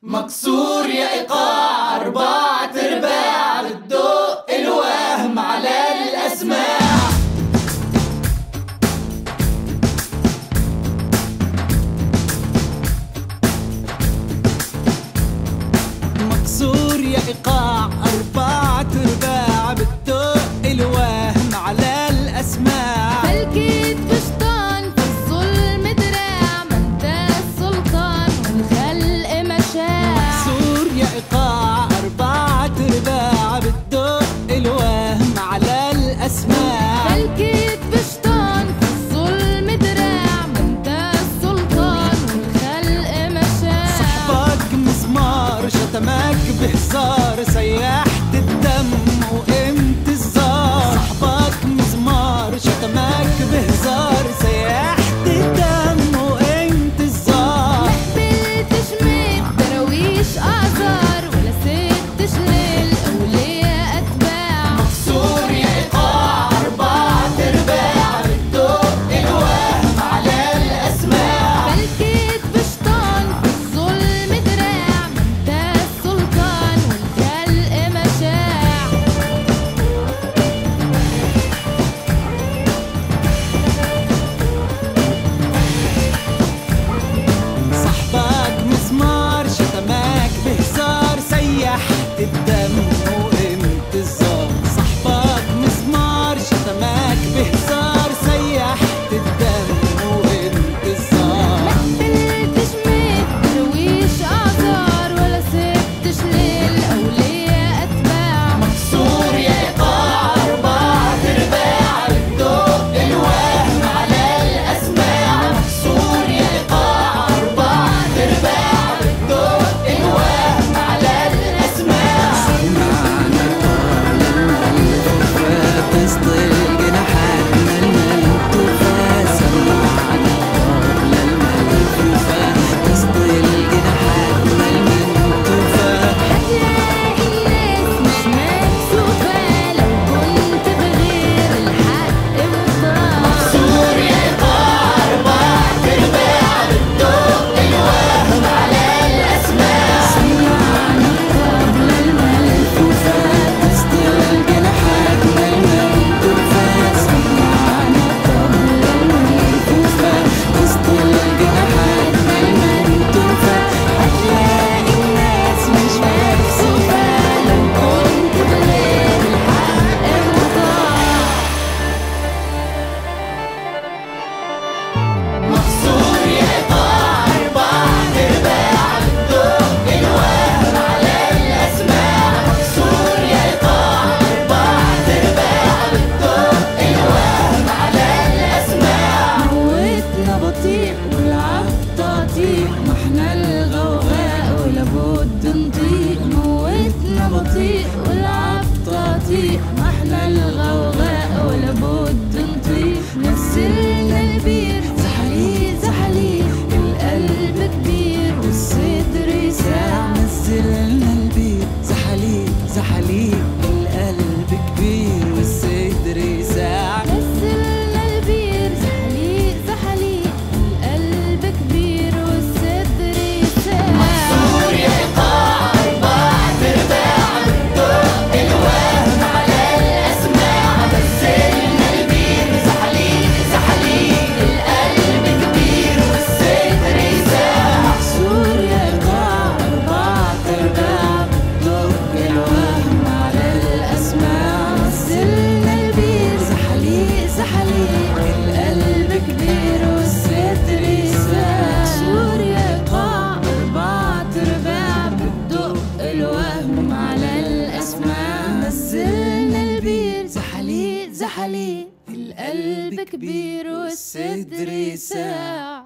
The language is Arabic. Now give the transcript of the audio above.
مكسور يا إيقاع 4/4 بتدق الوهم على الأسماع. مكسور يا إيقاع 4/4 بتدق الوهم على الأسماع. فالكيد بشطان في الظلم دراع، ما انت السلطان والخلق مشاع. مكسور يا إيقاع 4/4 بتدق الوهم على الأسماع. فالكيد بشطان في الظلم دراع، ما انت السلطان والخلق مشاع. صحبك مزمار شتمك بهزار، سيحت الدم وقمت الزار. صحبك مزمار شتمك بهزار، سيحت الدم وقمت الزار. محبلتش من دراويش أعذار، ولا سبتش للأولياء أتباع. مكسور يا إيقاع 4/4 بتدق الوهم على الأسماع. فالكيد بشطان في الظلم دراع، ما انت السلطان والخلق مشاع. صحبك مسمار شتمك بهزار، سيحت الدم وقمت الزار. صحبك مسمار شتمك بهزار، سيحت الدم وقمت الزار. محبلتش من دراويش أعذار، ولا سبتش للأولياء أتباع. مكسور يا إيقاع 4/4 بتدق الوهم على الأسماع. مكسور يا إيقاع 4/4 بتدق الوهم على الأسماع. وسط الجناحات ململتوفة، سمعنا الطبل الملفوفة. وسط الجناحات ململتوفة، هتلاقي الناس مش مكسوفة، لو كنت بغير الحق مطاع. مكسور يا إيقاع 4/4 بتدق الوهم على الأسماع. سمعنا الطبل الملفوفة. وسط الجناحات ململتوفة، سمعنا الطبل الملفوفة. وسط الجناحات ململتوفة، هتلاقي الناس مش مكسوفة، لو كنت بغير الحق مطاع. مكسور يا إيقاع 4/4 بتدق الوهم على الأسماع. مكسور يا إيقاع 4/4 بتدق الوهم على الأسماع. موتنا بطيء والعبد تقطيع، ما احنا الغوغاء ولابد نطيق. موتنا بطيء والعبد تقطيع، ما احنا الغوغاء ولابد نطيق. نزلنا البير زحليق زحليق، القلب كبير والصدر يساع. نزلنا البيت زحليق زحليق، القلب كبير والصدر يساع. نزلنا البير زحليق زحليق، القلب كبير والصدر يساع. مكسور يا إيقاع 4/4 بتدق الوهم على الأسماع. نزلنا البير زحليق زحليق، القلب كبير والصدر يساع. مكسور يا إيقاع 4/4 بتدق الوهم على الأسماع. نزلنا البير زحليق زحليق، القلب كبير والصدر يساع. مكسور يا إيقاع 4/4 بتدق الوهم على الأسماع. نزلنا البير زحليق زحليق، القلب كبير والصدر يساع.